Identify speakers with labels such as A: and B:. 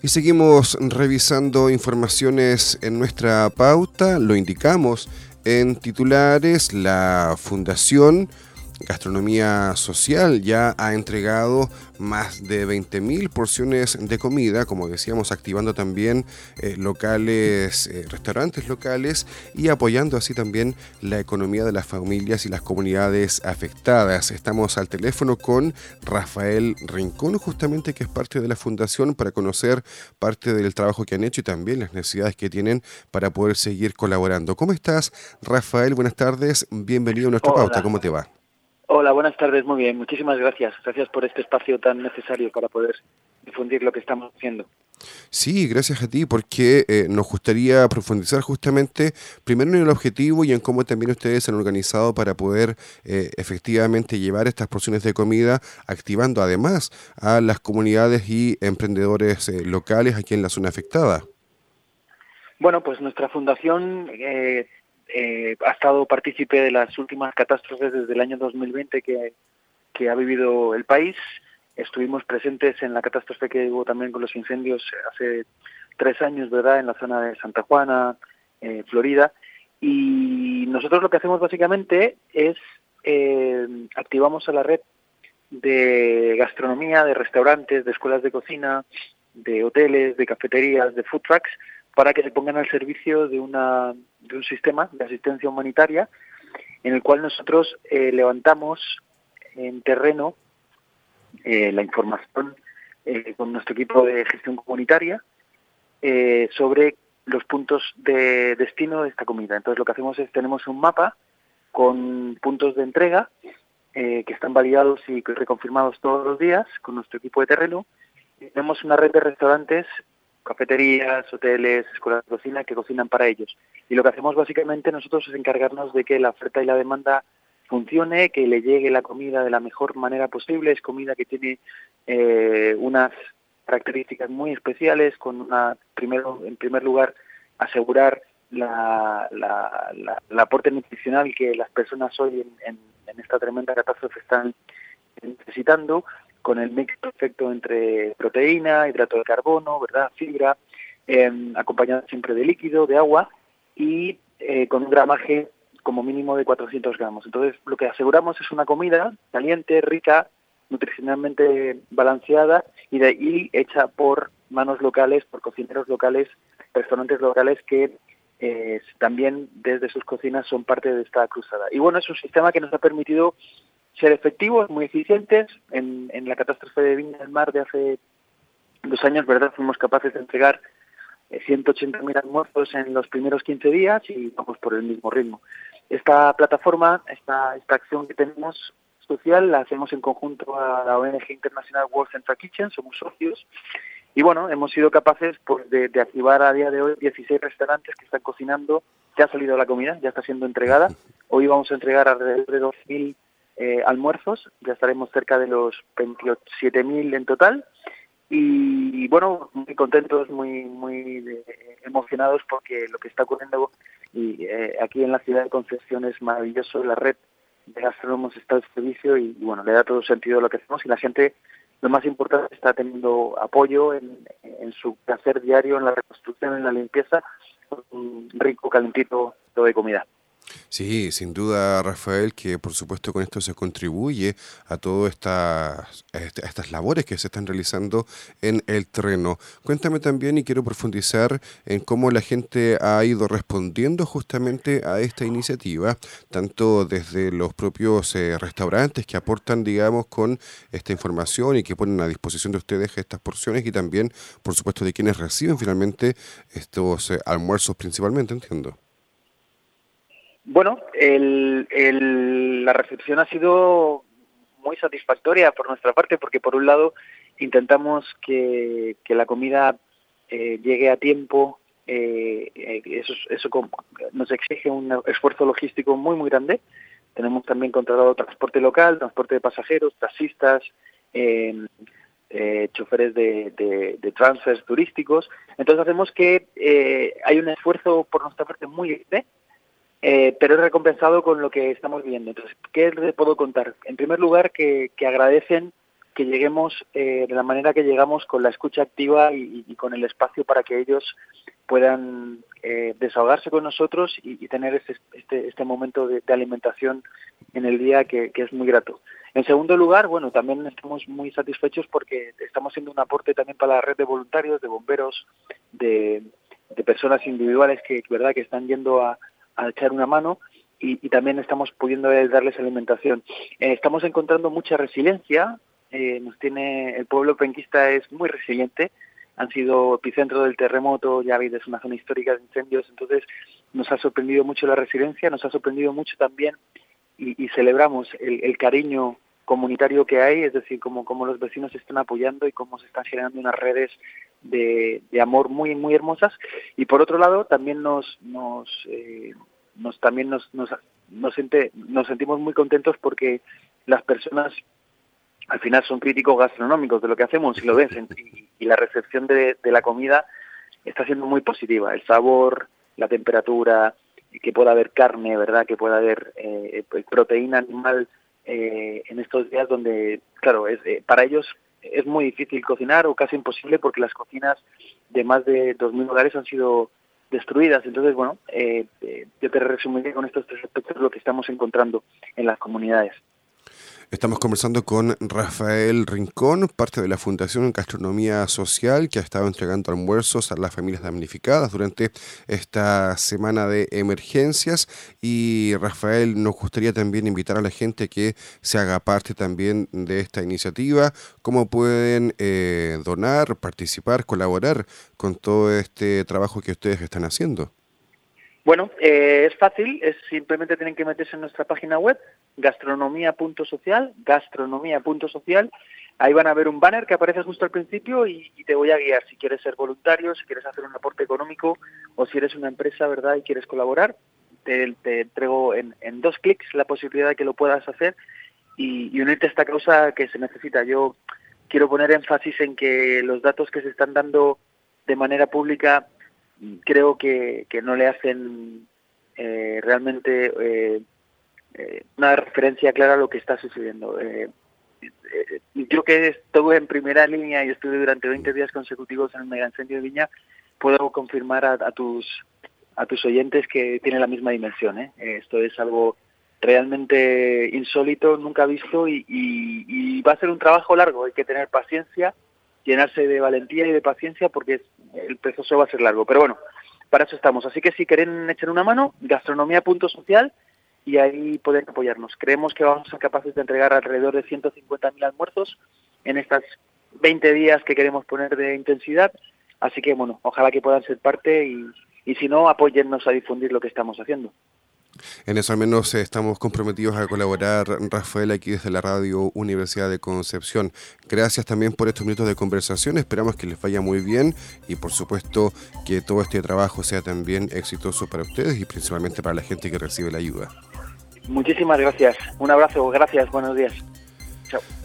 A: Y seguimos revisando informaciones en nuestra pauta. Lo indicamos en titulares. La Fundación Gastronomía Social ya ha entregado más de 20.000 porciones de comida, como decíamos, activando también restaurantes locales y apoyando así también la economía de las familias y las comunidades afectadas. Estamos al teléfono con Rafael Rincón, justamente, que es parte de la fundación, para conocer parte del trabajo que han hecho y también las necesidades que tienen para poder seguir colaborando. ¿Cómo estás, Rafael? Buenas tardes, bienvenido a nuestra pauta.
B: Hola,
A: ¿Cómo te va?
B: hola, buenas tardes, muy bien, muchísimas gracias. Gracias por este espacio tan necesario para poder difundir lo que estamos haciendo.
A: Sí, gracias a ti, porque nos gustaría profundizar justamente primero en el objetivo y en cómo también ustedes se han organizado para poder efectivamente llevar estas porciones de comida, activando además a las comunidades y emprendedores locales aquí en la zona afectada.
B: Bueno, pues nuestra fundación ha estado partícipe de las últimas catástrofes desde el año 2020 que ha vivido el país. Estuvimos presentes en la catástrofe que hubo también con los incendios hace 3 años, ¿verdad?, en la zona de Santa Juana, Florida. Y nosotros lo que hacemos básicamente es activamos a la red de gastronomía, de restaurantes, de escuelas de cocina, de hoteles, de cafeterías, de food trucks, para que se pongan al servicio de un sistema de asistencia humanitaria en el cual nosotros levantamos en terreno la información con nuestro equipo de gestión comunitaria sobre los puntos de destino de esta comida. Entonces lo que hacemos es, tenemos un mapa con puntos de entrega que están validados y reconfirmados todos los días con nuestro equipo de terreno. Tenemos una red de restaurantes, cafeterías, hoteles, escuelas de cocina que cocinan para ellos. Y lo que hacemos básicamente nosotros es encargarnos de que la oferta y la demanda funcione, que le llegue la comida de la mejor manera posible. Es comida que tiene unas características muy especiales, con en primer lugar, asegurar el aporte nutricional que las personas hoy en esta tremenda catástrofe están necesitando, con el mix perfecto entre proteína, hidrato de carbono, ¿verdad?, fibra, acompañado siempre de líquido, de agua y con un gramaje como mínimo de 400 gramos. Entonces, lo que aseguramos es una comida caliente, rica, nutricionalmente balanceada y hecha por manos locales, por cocineros locales, restaurantes locales que también desde sus cocinas son parte de esta cruzada. Y bueno, es un sistema que nos ha permitido ser efectivos, muy eficientes. En la catástrofe de Viña del Mar de hace 2 años, ¿verdad?, fuimos capaces de entregar 180.000 almuerzos en los primeros 15 días y vamos por el mismo ritmo. Esta plataforma, esta acción que tenemos social, la hacemos en conjunto a la ONG internacional World Central Kitchen, somos socios, y bueno, hemos sido capaces pues, de activar a día de hoy 16 restaurantes que están cocinando. Ya ha salido la comida, ya está siendo entregada. Hoy vamos a entregar alrededor de 2.000 almuerzos, ya estaremos cerca de los 27.000 en total. Y bueno, muy contentos, muy emocionados porque lo que está ocurriendo aquí en la ciudad de Concepción es maravilloso. La red de gastrónomos está al servicio y bueno, le da todo sentido a lo que hacemos, y la gente, lo más importante, está teniendo apoyo en su placer diario, en la reconstrucción, en la limpieza, un rico, calentito de comida.
A: Sí, sin duda, Rafael, que por supuesto con esto se contribuye a todas estas labores que se están realizando en el terreno. Cuéntame también, y quiero profundizar en cómo la gente ha ido respondiendo justamente a esta iniciativa, tanto desde los propios restaurantes que aportan, digamos, con esta información y que ponen a disposición de ustedes estas porciones, y también, por supuesto, de quienes reciben finalmente estos almuerzos principalmente, entiendo.
B: Bueno, la recepción ha sido muy satisfactoria por nuestra parte, porque por un lado intentamos que la comida llegue a tiempo. Eso nos exige un esfuerzo logístico muy grande. Tenemos también contratado transporte local, transporte de pasajeros, taxistas, choferes de transfers turísticos. Entonces hacemos que hay un esfuerzo por nuestra parte muy grande, pero es recompensado con lo que estamos viendo. Entonces, ¿qué les puedo contar? En primer lugar, que agradecen que lleguemos de la manera que llegamos, con la escucha activa y con el espacio para que ellos puedan desahogarse con nosotros y tener este momento de alimentación en el día que es muy grato. En segundo lugar, bueno, también estamos muy satisfechos porque estamos haciendo un aporte también para la red de voluntarios, de bomberos, de personas individuales que están yendo a echar una mano, y también estamos pudiendo darles alimentación. Estamos encontrando mucha resiliencia. El pueblo penquista es muy resiliente. Han sido epicentro del terremoto, ya veis, es una zona histórica de incendios, entonces nos ha sorprendido mucho la resiliencia, nos ha sorprendido mucho también, y celebramos el cariño comunitario que hay, es decir, cómo los vecinos se están apoyando y cómo se están generando unas redes de amor muy muy hermosas. Y por otro lado también nos sentimos muy contentos porque las personas al final son críticos gastronómicos de lo que hacemos, y lo ven, y la recepción de la comida está siendo muy positiva. El sabor, la temperatura, que pueda haber carne, ¿verdad?, que pueda haber proteína animal en estos días donde, claro, para ellos es muy difícil cocinar, o casi imposible, porque las cocinas de más de 2.000 hogares han sido destruidas. Entonces, bueno, yo te resumiré con estos 3 aspectos lo que estamos encontrando en las comunidades.
A: Estamos conversando con Rafael Rincón, parte de la Fundación Gastronomía Social, que ha estado entregando almuerzos a las familias damnificadas durante esta semana de emergencias. Y Rafael, nos gustaría también invitar a la gente que se haga parte también de esta iniciativa. ¿Cómo pueden donar, participar, colaborar con todo este trabajo que ustedes están haciendo?
B: Bueno, es fácil, simplemente tienen que meterse en nuestra página web, gastronomía.social, ahí van a ver un banner que aparece justo al principio, y te voy a guiar si quieres ser voluntario, si quieres hacer un aporte económico, o si eres una empresa, ¿verdad?, y quieres colaborar. Te entrego en 2 clics la posibilidad de que lo puedas hacer y unirte a esta causa que se necesita. Yo quiero poner énfasis en que los datos que se están dando de manera pública creo que no le hacen realmente una referencia clara a lo que está sucediendo. Yo, que estuve en primera línea y estuve durante 20 días consecutivos en el megaincendio de Viña, puedo confirmar a tus oyentes que tiene la misma dimensión. Esto es algo realmente insólito, nunca visto, y va a ser un trabajo largo. Hay que tener paciencia, llenarse de valentía y de paciencia, porque el proceso va a ser largo. Pero bueno, para eso estamos. Así que si quieren echar una mano, gastronomía.social, y ahí pueden apoyarnos. Creemos que vamos a ser capaces de entregar alrededor de 150.000 almuerzos en estas 20 días que queremos poner de intensidad. Así que, bueno, ojalá que puedan ser parte, y si no, apóyennos a difundir lo que estamos haciendo.
A: En eso al menos estamos comprometidos a colaborar, Rafael, aquí desde la Radio Universidad de Concepción. Gracias también por estos minutos de conversación, esperamos que les vaya muy bien, y por supuesto que todo este trabajo sea también exitoso para ustedes y principalmente para la gente que recibe la ayuda.
B: Muchísimas gracias, un abrazo, gracias, buenos días. Chao.